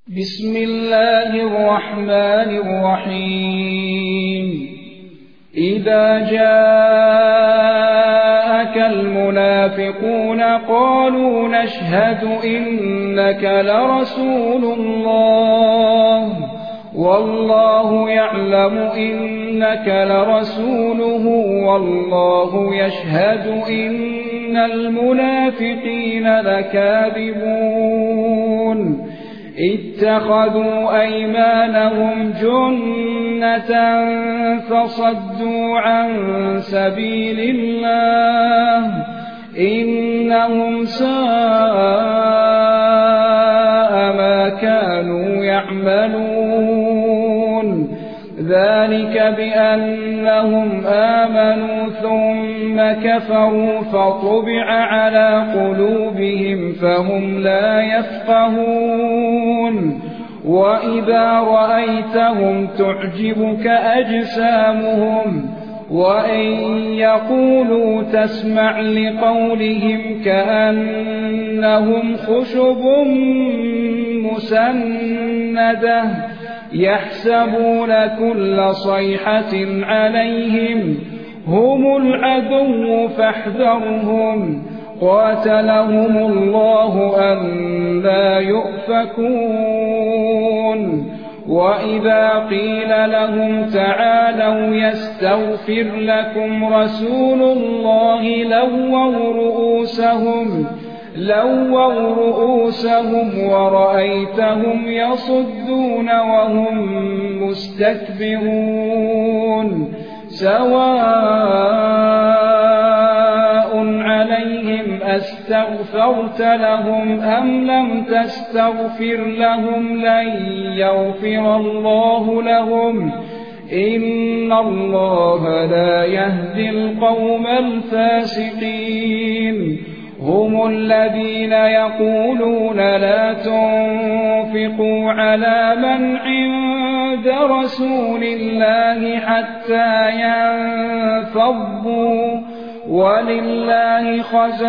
بسم الله الرحمن الرحيم إذا جاءك المنافقون قالوا نشهد إنك لرسول الله والله يعلم إنك لرسوله والله يشهد إن المنافقين لكاذبون اتخذوا أيمانهم جنة فصدوا عن سبيل الله إنهم ساء ما كانوا يعملون ذلك بأنهم آمنوا ثم كفروا فطبع على قلوبهم فهم لا يفقهون وإذا رأيتهم تعجبك أجسامهم وإن يقولوا تسمع لقولهم كأنهم خشب مسندة يحسبون كل صيحة عليهم هم العدو فاحذرهم قاتلهم الله أنى يؤفكون وإذا قيل لهم تعالوا يستغفر لكم رسول الله لووا رؤوسهم ورأيتهم يصدون وهم مستكبرون سواء عليهم أستغفرت لهم أم لم تستغفر لهم لن يغفر الله لهم إن الله لا يهدي القوم الفاسقين هم الذين يقولون لا تنفقوا على من عند رسول الله حتى ينفضوا ولله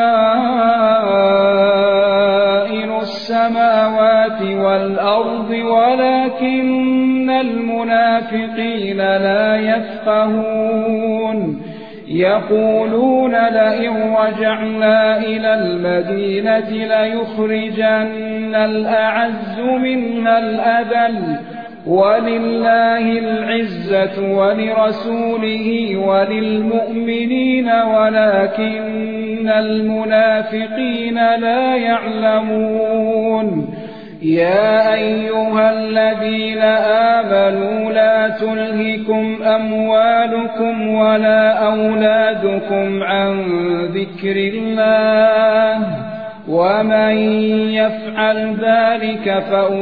خزائن السماوات والأرض ولكن المنافقين لا يفقهون يقولون لئن رجعنا إلى المدينة ليخرجن الأعز منها الأذل ولله العزة ولرسوله وللمؤمنين ولكن المنافقين لا يعلمون يا أيها الذين آمنوا لا تلهكم أموالكم ولا أولادكم عن ذكر الله ومن يفعل ذلك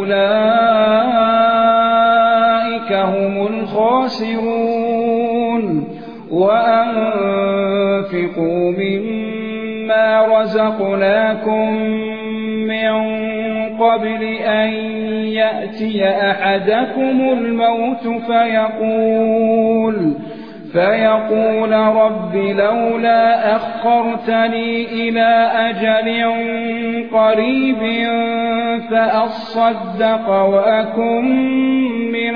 فأولئك هم الخاسرون وأنفقوا مما رزقناكم من قبل أن يأتي أحدكم الموت فيقول رب لولا أخرتني إلى أجل قريب فأصدق وأكن من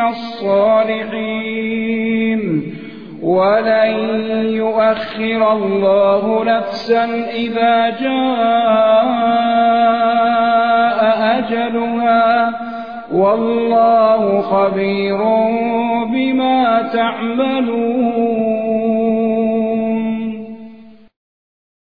الصالحين ولن يؤخر الله نفسا إذا جاء أجلها والله خبير بما تعملون